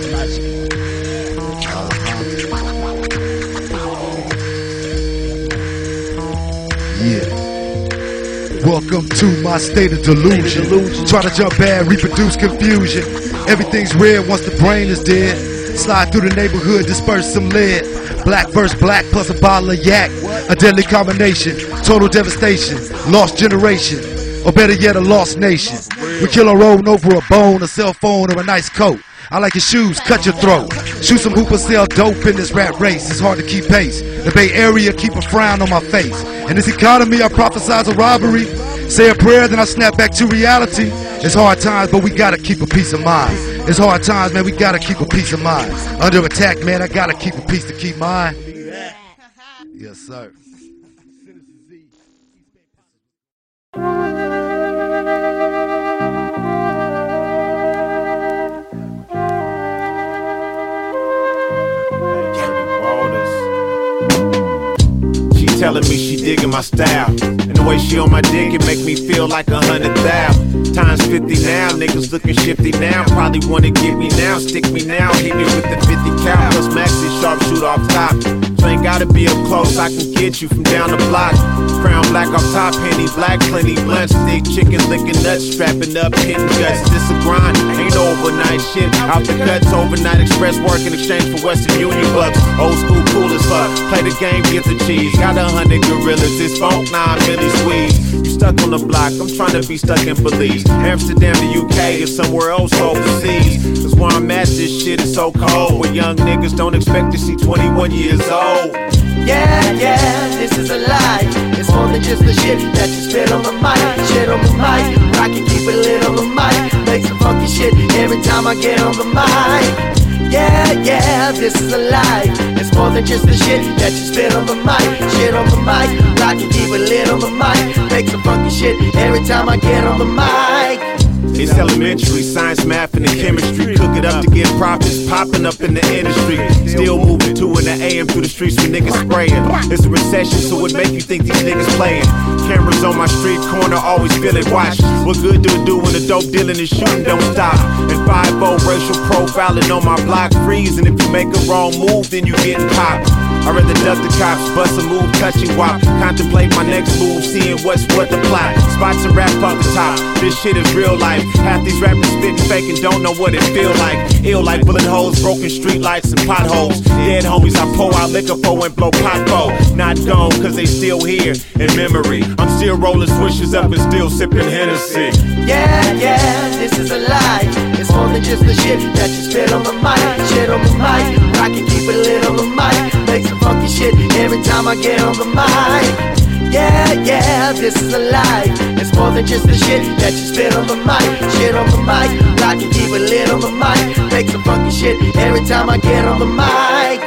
Yeah. Welcome to my state of delusion. Try to jump bad, reproduce confusion. Everything's red once the brain is dead. Slide through the neighborhood, disperse some lead. Black versus black plus a bottle of yak. A deadly combination, total devastation. Lost generation, or better yet a lost nation. We kill a rolling over a bone, a cell phone, or a nice coat. I like your shoes, cut your throat. Shoot some hoopers, sell dope in this rap race. It's hard to keep pace. The Bay Area keep a frown on my face. In this economy, I prophesize a robbery. Say a prayer, then I snap back to reality. It's hard times, but we gotta keep a peace of mind. It's hard times, man, we gotta keep a peace of mind. Under attack, man, I gotta keep a peace to keep mine. Yes, sir. Telling me she digging my style, and the way she on my dick, it make me feel like a hundred thousand times fifty now. Niggas looking shifty now, probably wanna get me now, stick me now, hit me with the fifty cal plus maxi sharpshooter off top. So ain't gotta be up close, I can get you from down the block. Crown black off top, penny black, plenty blunt, stick chicken licking nuts, strapping up, hitting guts. This a grind, ain't no overnight shit. Out the cuts, overnight express work in exchange for Western Union bucks. Old school cool as fuck, play the game, get the cheese. Got a hundred gorillas, this funk, nine milli squeeze. You stuck on the block, I'm trying to be stuck in Belize. Amsterdam, the U K, or somewhere else overseas. Cause where I'm at, this shit is so cold. Where young niggas don't expect to see twenty-one years old. Yeah, yeah, this is a lie. It's more than just the shit that you spit on the mic. Shit on the mic, I can keep it lit on the mic. Make some funky shit every time I get on the mic. Yeah, yeah, this is a lie. It's more than just the shit that you spit on the mic. Shit on the mic, I can keep it lit on the mic. Make some funky shit every time I get on the mic. It's elementary, science, math, and the chemistry. Cook it up to get profits, popping up in the industry. Still moving two in the A M through the streets with niggas spraying. It's a recession, so what make you think these niggas playing? Cameras on my street corner, always feeling watched. What good do it do when the dope dealing and shooting don't stop? And five oh racial profiling on my block, freezing. If you make a wrong move, then you getting popped. I'd rather duck the cops, bust a move, touching wop. Contemplate my next move, seeing what's what the plot. Spots and rap off the top, this shit is real life. Half these rappers spitting fake and don't know what it feel like. Ill like bullet holes, broken street lights and potholes. Dead homies I pour out liquor for and blow pot for. Not gone cause they still here in memory. I'm still rolling swishers up and still sipping Hennessy. Yeah, yeah, this is a lie. It's more than just the shit that you spit on the mic. Shit on the mic, I can keep it lit on the mic. Make some funky shit every time I get on the mic. Yeah, yeah, this is a life. It's more than just the shit that you spit on the mic. Shit on the mic, rock and keep it lit on the mic. Make some funky shit every time I get on the mic.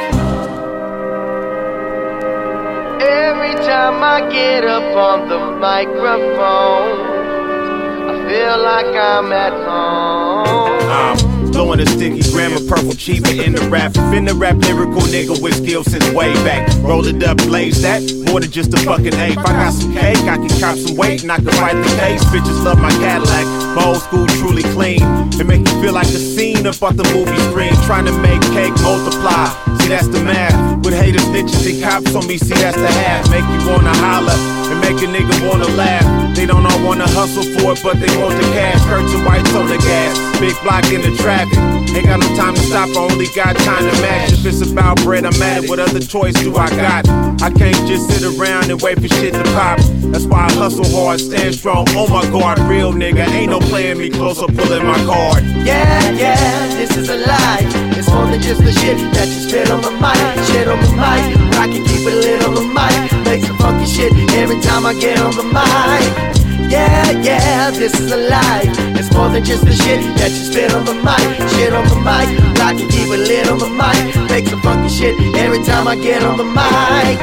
Every time I get up on the microphone, I feel like I'm at home. Um, blowing a sticky grammar, purple cheap in the rap. Finna rap lyrical nigga with skills since way back. Roll it up, blaze that, more than just a fucking ape. I got some cake, I can cop some weight, and I can write the case. Bitches love my Cadillac, my old school truly clean. It make you feel like a scene up off the movie screen. Trying to make cake multiply, see that's the math. With haters, snitches, and cops on me, see that's the half. Make you wanna holler, and make a nigga wanna laugh. They don't all wanna hustle for it, but they want the cash. Curtains and whites on the gas, big block in the traffic. Ain't got no time to stop, I only got time to match. If it's about bread, I'm at it. What other choice do I got? I can't just sit around and wait for shit to pop. That's why I hustle hard, stand strong, on my guard. Real nigga, ain't no playing me close or pulling my card. Yeah, yeah, this is a lie. It's more than just the shit that you spit on the mic. Shit on the mic, rock and keep it lit on the mic. Make some funky shit every time I get on the mic. Yeah, yeah, this is a lie. It's more than just the shit that you spit on the mic. Shit on the mic, rock and keep it lit on the mic. Make some funky shit every time I get on the mic.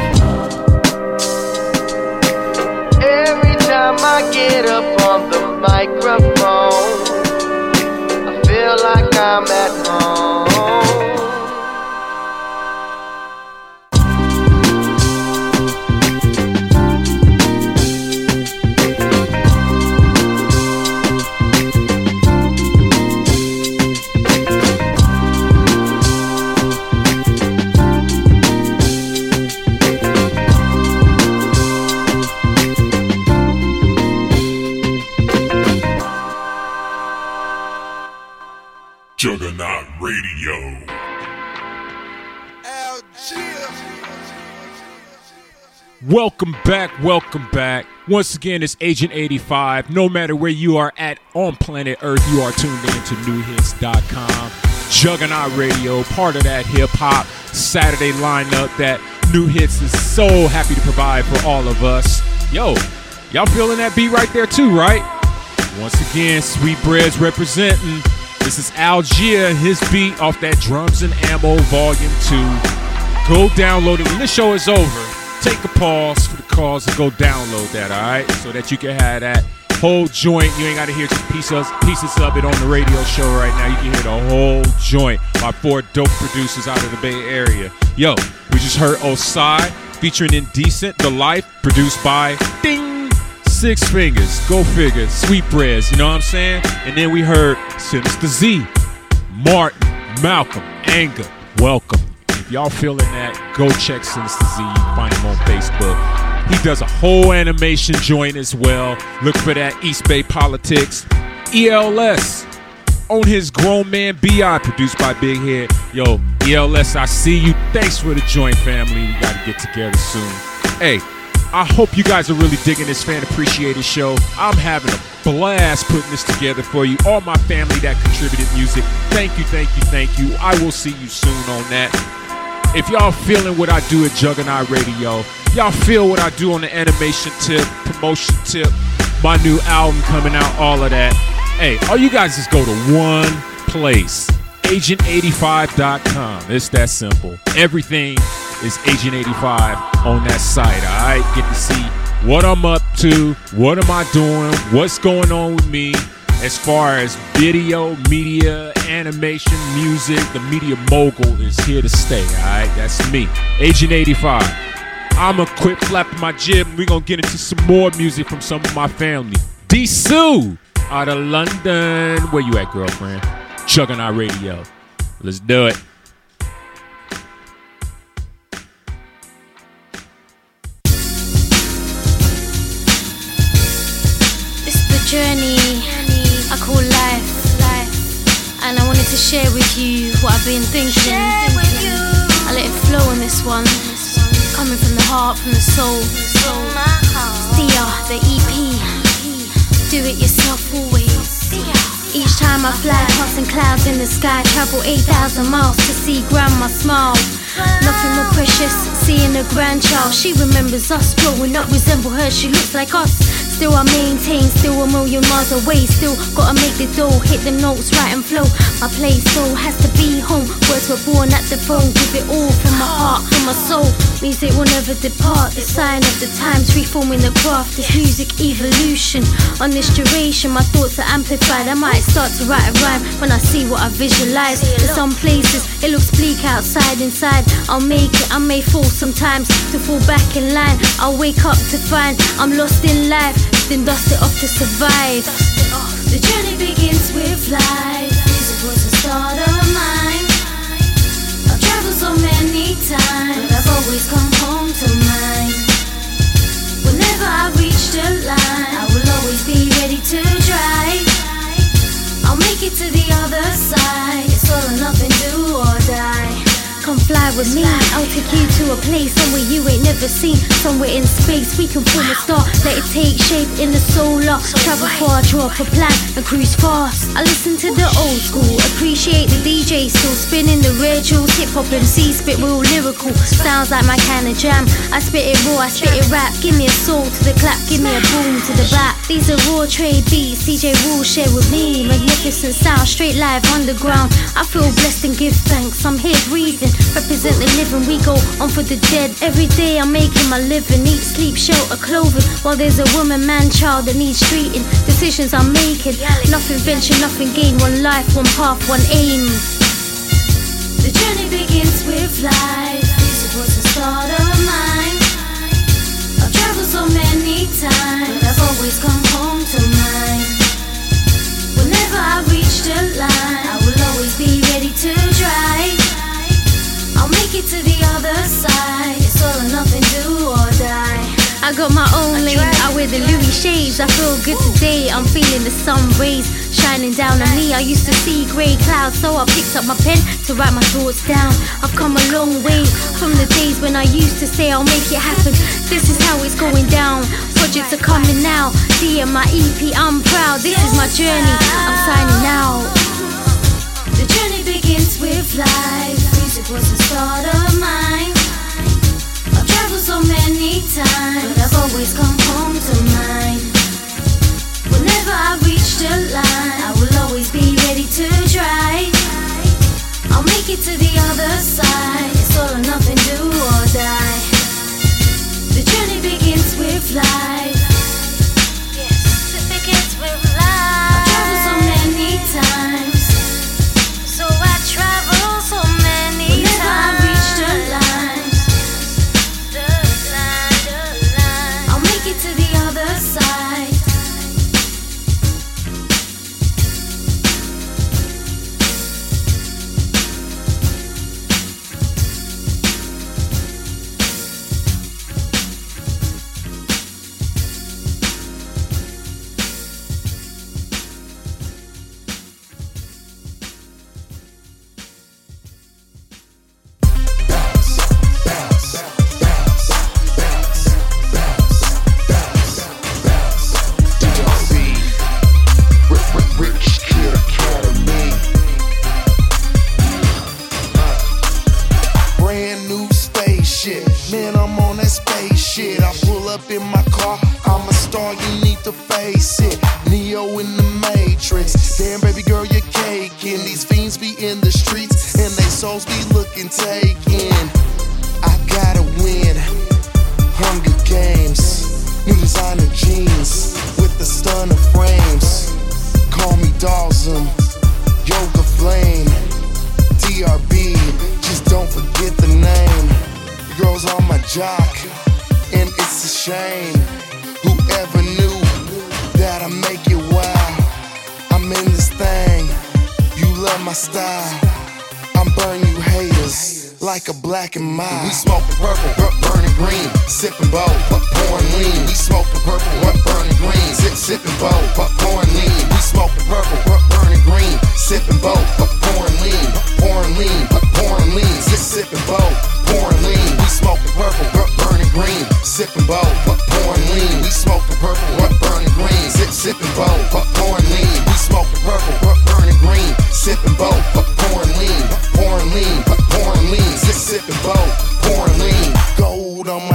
Every time I get up on the microphone, I feel like I'm at home. Juggernaut Radio. Welcome back, welcome back. Once again, it's Agent eighty-five. No matter where you are at on planet Earth, you are tuned in to new hits dot com. Juggernaut Radio, part of that hip-hop Saturday lineup that New Hits is so happy to provide for all of us. Yo, y'all feeling that beat right there too, right? Once again, Sweet Breads representing. This is Algier and his beat off that Drums and Ammo Volume two. Go download it. When this show is over, take a pause for the cause and go download that, all right? So that you can have that whole joint. You ain't got to hear just pieces, pieces of it on the radio show right now. You can hear the whole joint by four dope producers out of the Bay Area. Yo, we just heard Osai featuring Indecent, The Life, produced by Ding! Six Fingers, go figure, Sweet Breads, you know what I'm saying? And then we heard Sinister Z, Martin, Malcolm, Anger, welcome. If y'all feeling that, go check Sinister Z. You can find him on Facebook. He does a whole animation joint as well. Look for that East Bay Politics. E L S on his Grown Man B I, produced by Big Head. Yo, E L S, I see you. Thanks for the joint, family. We got to get together soon. Hey, I hope you guys are really digging this Fan Appreciated show. I'm having a blast putting this together for you. All my family that contributed music, thank you, thank you, thank you. I will see you soon on that. If y'all feeling what I do at Juggernaut Radio, y'all feel what I do on the animation tip, promotion tip, my new album coming out, all of that. Hey, all you guys just go to one place, agent eighty-five dot com. It's that simple. Everything is Agent eighty-five on that site, all right? Get to see what I'm up to, what am I doing, what's going on with me as far as video, media, animation, music. The media mogul is here to stay, all right? That's me, Agent eighty-five. I'm going to quit flapping my jib, and we're going to get into some more music from some of my family. D-Sue out of London. Where you at, girlfriend? Juggernaut Radio. Let's do it. Journey I call life, life, and I wanted to share with you what I've been thinking. I let it flow on this one, coming from the heart, from the soul. Sia, the E P, do it yourself always. Each time I fly, passing clouds in the sky, travel eight thousand miles to see grandma smile. Nothing more precious, seeing a grandchild. She remembers us growing up, resemble her, she looks like us. Still I maintain, still a million miles away. Still gotta make the dough, hit the notes, right and flow. My place still has to be home. Words were born at the phone, give it all from my heart, from my soul. Music will never depart, the sign of the times, reforming the craft. This music evolution, on this duration, my thoughts are amplified. I might start to write a rhyme when I see what I visualize. In some places, it looks bleak outside, inside I'll make it, I may fall sometimes to fall back in line. I'll wake up to find I'm lost in life, then dust it off to survive. The journey begins with life. Music was the start of mine. I've traveled so many times, but I've always come home to mine. Whenever I reach the line, I will always be ready to drive. I'll make it to the other side. It's all or nothing, do or die. Come fly with me, I'll take you to a place somewhere you ain't never seen. Somewhere in space, we can form a star. Let it take shape in the solar. Travel far, draw up a plan and cruise fast. I listen to the old school, appreciate the D J still spinning the red jewels. Hip hop M C spit real lyrical, sounds like my kind of jam. I spit it raw, I spit it rap. Give me a soul to the clap, give me a boom to the back. These are raw trade beats, D J will share with me. Magnificent sound, straight live underground. I feel blessed and give thanks, I'm here breathing. Represent the living, we go on for the dead. Every day I'm making my living, eat, sleep, shelter, clothing. While there's a woman, man, child that needs treating. Decisions I'm making, nothing venture, nothing gain. One life, one path, one aim. The journey begins with life. Music was the start of mine. I've traveled so many times, but I've always come home to mine. Whenever I reach the line, I will always be ready to drive. I'll make it to the other side. It's all or nothing, do or die. I got my own lane, I wear the Louis shades. I feel good today, I'm feeling the sun rays shining down on me. I used to see grey clouds, so I picked up my pen to write my thoughts down. I've come a long way from the days when I used to say I'll make it happen. This is how it's going down, projects are coming now. D M my E P, I'm proud. This is my journey, I'm signing out. The journey begins with life. Music was the start of mine. I've traveled so many times, but I've always come home to mine. Whenever I reach the line, I will always be ready to drive. I'll make it to the other side. It's all or nothing, do or die. The journey begins with life. Yes, it begins with life. I've traveled so many times, so I travel so many Whenever times. I reach the line, the line, the line, I'll make it to the other side. In my car, I'm a star, you need to face it. Neo in the Matrix. Damn, baby girl, you're caking. These fiends be in the streets, and they souls be looking taken. I gotta win. Hunger Games. New designer jeans with the stunner frames. Call me Dawson. Yoga Flame. T R B. Just don't forget the name. The girl's on my jock. And it's a shame, whoever knew that I make it wild. I'm in this thing, you love my style. I'm burn you haters like a black and mild. We smoking purple, burning green, sipping bowl, pouring lean. We smoking purple, burning green, sip, sipping bowl, pouring lean. We smoking purple, burning green, sipping bowl, pouring lean, pouring lean, pouring lean, sip, sipping bowl, pouring lean. We smoking purple, burning green, sipping bowl, pouring lean. We smoking purple, burning green, sip, sipping bowl, pouring lean. We smoking purple, burning green, sipping bowl, pouring lean, pouring lean, pouring lean, sip, sipping bowl, pouring lean. Go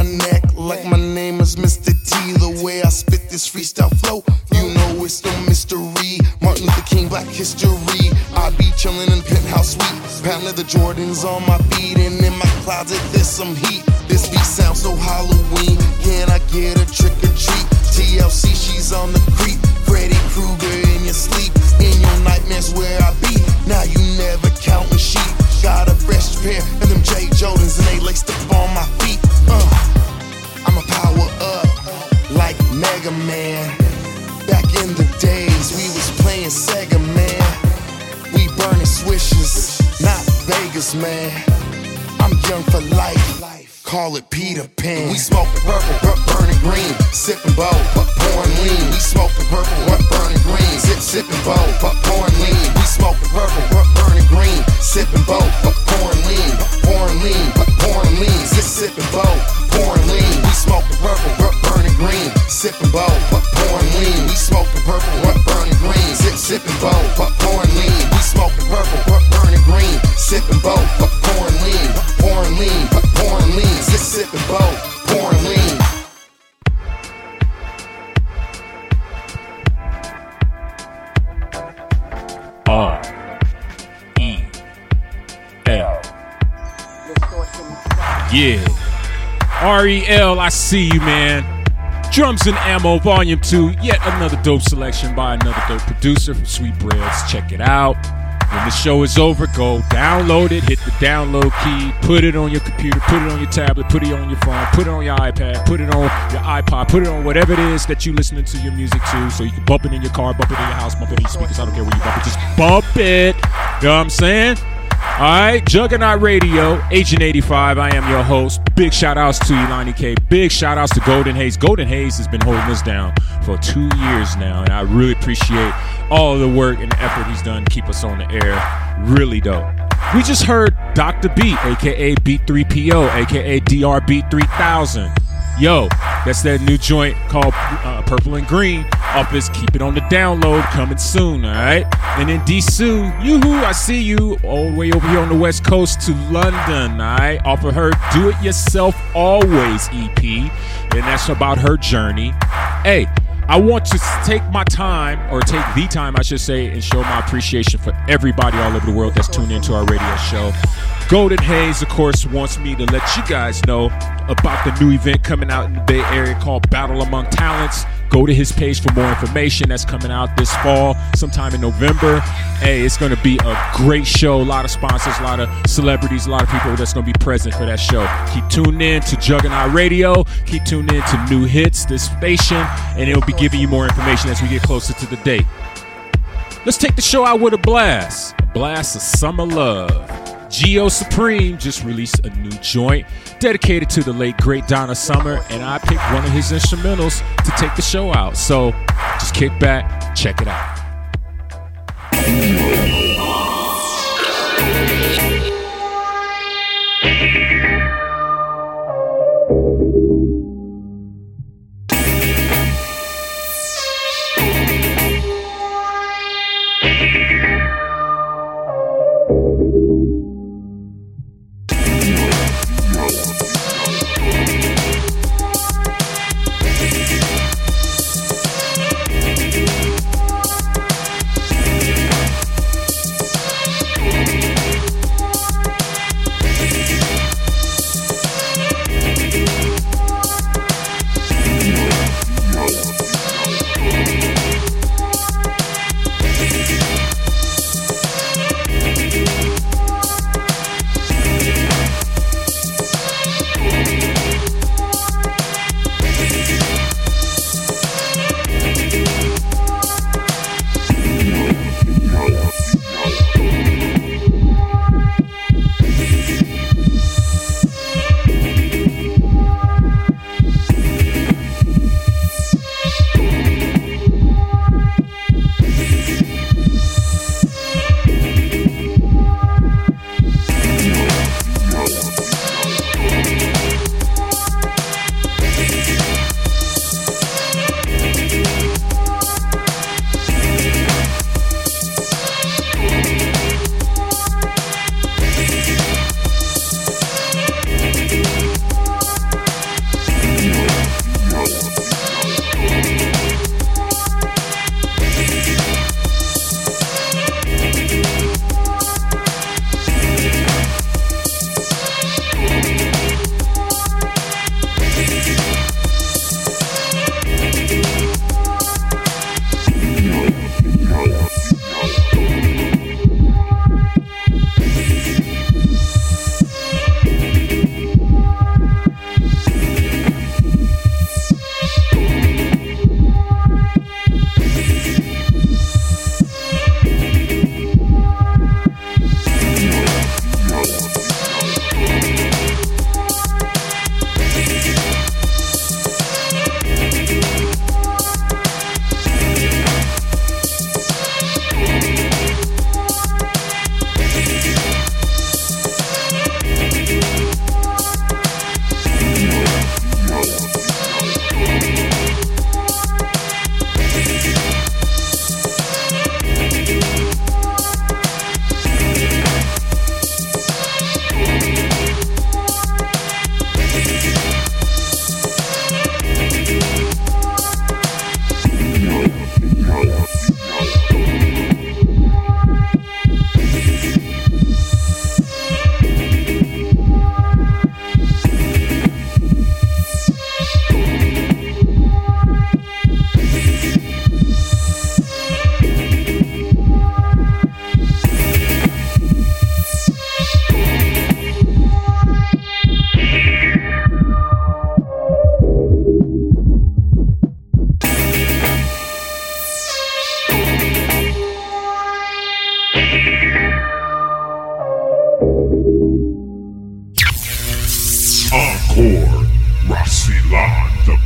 neck like my name is Mister T. The way I spit this freestyle flow, you know it's no mystery. Martin Luther King, Black History. I be chillin' in penthouse suite, pound leather Jordans on my feet, and in my closet there's some heat. This beat sounds so Halloween. Can I get a trick or treat? T L C, she's on the creep. Freddy Krueger in your sleep, in your nightmares where I be. Now you never countin' sheep. Got a fresh pair of them J Jordans and they laced up on my feet. Uh, I'ma power up like Mega Man. Back in the days, we was playing Sega, man. We burning swishes, not Vegas, man. I'm young for life, call it Peter Pan. We smoking purple, but burning green. Sipping bowl, but pouring lean. We smoking purple, but burning green. Sip, sipping bowl, but pouring lean. We smoking purple, but burning green. Sipping bowl, but pouring lean. Pouring lean, but pouring lean. Sip, sipping bowl, pouring lean. We smoking purple, but burning green. Sipping bowl, but pouring lean. We smoking purple, but burning green. Sip, sipping bowl, but pouring lean. We smoking purple, but burning green. Sipping bowl, but pouring lean. Pouring lean, but pouring lean. Sip, sipping bowl, pouring lean. R E L. Yeah. R E L, I see you, man. Drums and Ammo, Volume two. Yet another dope selection by another dope producer from Sweet Breads. Check it out. When the show is over, go download it, hit the download key, put it on your computer, put it on your tablet, put it on your phone, put it on your iPad, put it on your iPod, put it on whatever it is that you listening to your music to, so you can bump it in your car, bump it in your house, bump it in your speakers. I don't care where you bump it, just bump it. You know what I'm saying? All right, Juggernaut Radio, Agent eighty-five. I am your host. Big shout outs to Elani K. Big shout outs to Golden Haze. Golden Haze has been holding us down for two years now, and I really appreciate all the work and the effort he's done to keep us on the air. Really dope. We just heard Doctor Beat, aka Beat three P O, aka D R Beat three thousand. Yo, that's that new joint called uh, Purple and Green off his Keep It On The Download, coming soon, all right? And then D-Sue, yoo-hoo, I see you, all the way over here on the West Coast to London, all right? Off of her Do It Yourself Always E P, and that's about her journey. Hey, I want to take my time, or take the time, I should say, and show my appreciation for everybody all over the world that's tuned into our radio show. Golden Haze, of course, wants me to let you guys know about the new event coming out in the Bay Area called Battle Among Talents. Go to his page for more information. That's coming out this fall, sometime in November. Hey, it's going to be a great show. A lot of sponsors, a lot of celebrities, a lot of people that's going to be present for that show. Keep tuned in to Juggernaut Radio. Keep tuned in to New Hits, this station, and it'll be giving you more information as we get closer to the date. Let's take the show out with a blast. A blast of summer love. Geo Supreme just released a new joint dedicated to the late great Donna Summer, and I picked one of his instrumentals to take the show out. So just kick back, check it out.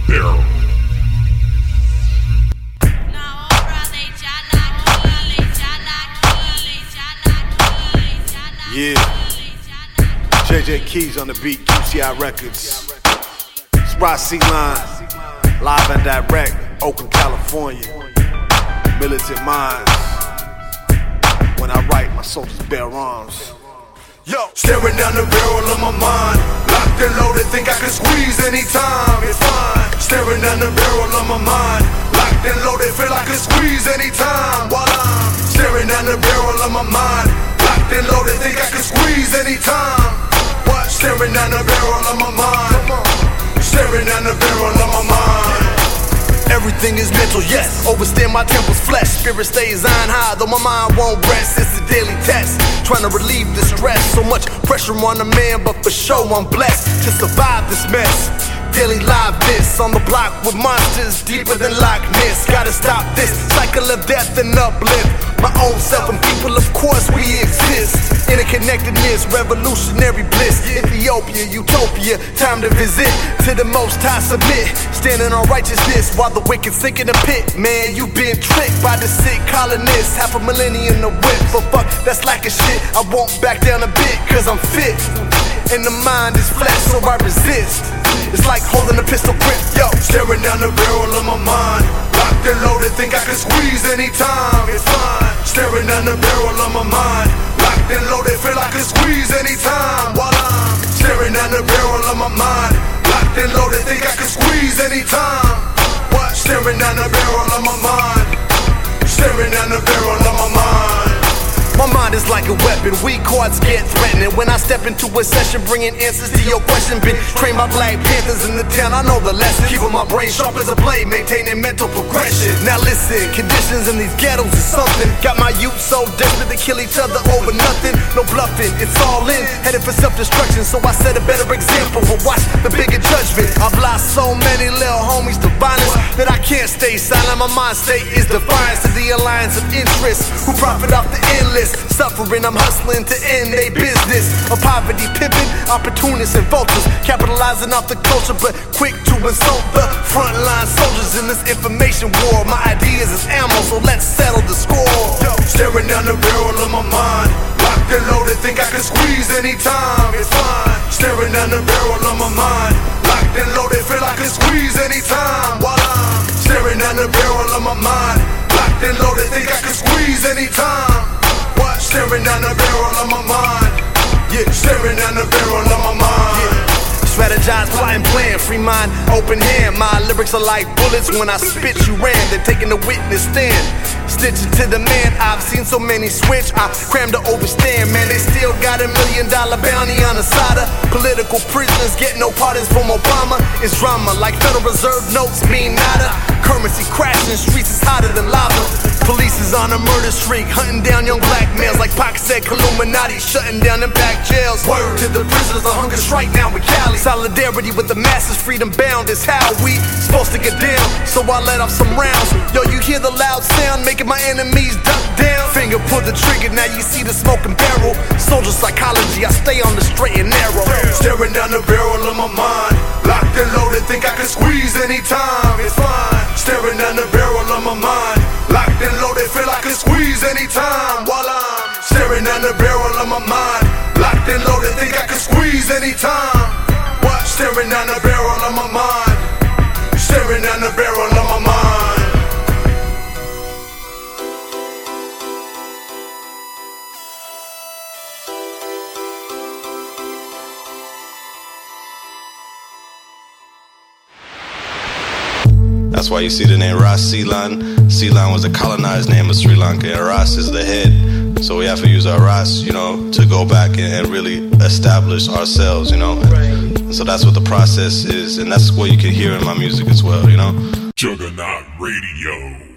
barrel. Yeah. J J Keys on the beat, Q C I Records. It's Ross C-Line, live and direct, Oakland, California. Militant minds. When I write, my soldiers bear arms. Yo, staring down the barrel of my mind, locked and loaded, think I can squeeze anytime. It's fine. Staring down the barrel of my mind, locked and loaded, feel I can squeeze anytime. While I'm staring down the barrel of my mind, locked and loaded, think I can squeeze anytime. What? Staring down the barrel of my mind, staring down the barrel of my mind. Everything is mental, yes. Overstand my temple's flesh. Spirit stays on high, though my mind won't rest. It's a daily test, trying to relieve the stress. So much pressure on a man, but for sure I'm blessed to survive this mess. Daily live this on the block with monsters deeper than Loch Ness. Gotta stop this cycle of death and uplift my own self and people, of course we exist. Interconnectedness, revolutionary bliss. Ethiopia, utopia, time to visit. To the most high submit, standing on righteousness while the wicked sink in the pit. Man, you been tricked by the sick colonists. Half a millennium to whip, but fuck, that's like a shit. I won't back down a bit, cause I'm fit. And the mind is flat, so I resist. It's like holding a pistol grip, yo. Staring down the barrel of my mind, locked and loaded, think I can squeeze anytime. It's fine. Staring down the barrel of my mind, locked and loaded, feel I can squeeze anytime. While I'm staring down the barrel of my mind, locked and loaded, think I can squeeze anytime. What? Staring down the barrel of my mind, staring down the barrel of my mind. My mind is like a weapon, weak cards get threatening. When I step into a session, bringing answers to your question. Been trained by Black Panthers in the town, I know the lesson. Keeping my brain sharp as a blade, maintaining mental progression. Now listen, conditions in these ghettos is something. Got my youth so desperate to kill each other over nothing. No bluffing, it's all in, headed for self-destruction. So I set a better example, but watch the bigger judgment. I've lost so many little homies to violence that I can't stay silent. My mind state is defiance to the alliance of interests who profit off the endless suffering. I'm hustling to end their business of poverty, pimping, opportunists and vultures, capitalizing off the culture, but quick to insult the frontline soldiers in this information war. My ideas is ammo, so let's settle the score. Yo, staring down the barrel of my mind, locked and loaded, think I can squeeze anytime. It's fine. Staring down the barrel of my mind, locked and loaded, feel I can squeeze anytime. While I'm staring down the barrel of my mind, locked and loaded, think I can squeeze anytime. What? Staring down the barrel of my mind, yeah. Staring down the barrel of my mind, yeah. Strategize, plot and plan, free mind, open hand. My lyrics are like bullets when I spit, you ran. They're taking the witness stand, stitch it to the man. I've seen so many switch, I cram to overstand. Man, they still got a million dollar bounty on the side of political prisoners, get no pardons from Obama. It's drama, like Federal Reserve notes mean nada. Currency crashing, streets is hotter than lava. Police is on a murder streak, hunting down young black males. Like Pac said, Illuminati shutting down them back jails. Word to the prisoners, a hunger strike down with Cali. Solidarity with the masses, freedom bound is how we supposed to get down. So I let off some rounds. Yo, you hear the loud sound, making my enemies duck down. Finger pull the trigger, now you see the smoking barrel. Soldier psychology, I stay on the straight and narrow. Staring down the barrel of my mind, locked and loaded, think I can squeeze anytime. It's fine. Staring down the barrel of my mind, locked and loaded, feel I can squeeze anytime. While I'm staring down the barrel of my mind, locked and loaded, think I can squeeze anytime. What? Staring down the barrel of my mind, staring down the barrel of my mind. That's why you see the name Ras Seelan. Seelan was the colonized name of Sri Lanka, and Ras is the head. So we have to use our Ras, you know, to go back and, and really establish ourselves, you know. And so that's what the process is, and that's what you can hear in my music as well, you know. Juggernaut Radio.